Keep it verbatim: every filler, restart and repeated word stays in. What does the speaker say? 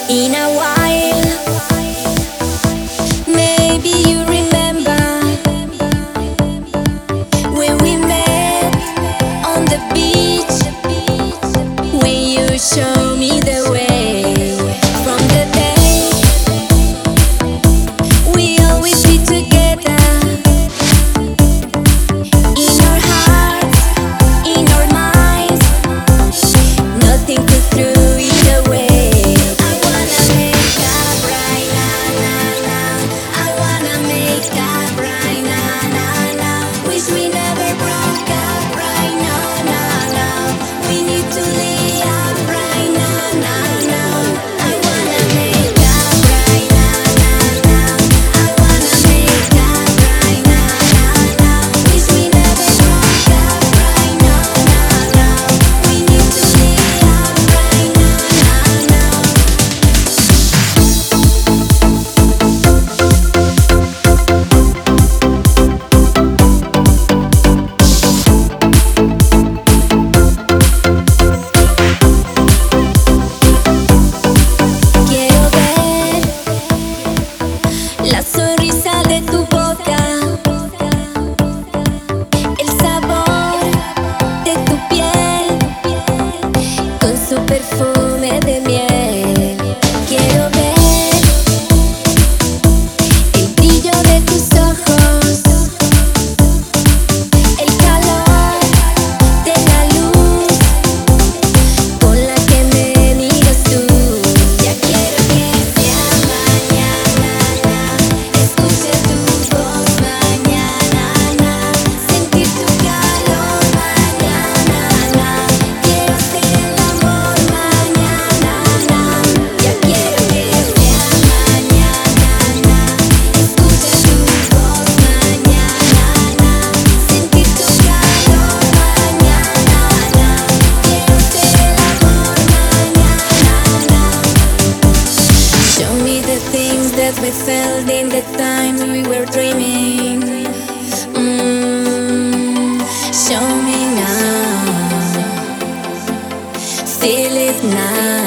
In a while, maybe you remember when we met on the beach, when you showed me the way. From the day we always be together, in our hearts, in our minds, nothing could throw it away. La sonrisa de tu boca, el sabor de tu piel, con su perfume de miel. Quiero ver el brillo de tus ojos, el calor de la luz con la que me miras tú. Ya quiero que sea mañana, escuche tu voz mañana, sentir tu calor mañana, quiero hacer el amor mañana. Ya quiero que sea mañana, escuche tu voz mañana, sentir tu calor mañana, quiero hacer el amor mañana. Show me the things that we felt in the times we were dreaming. Mm, show me now, feel it now.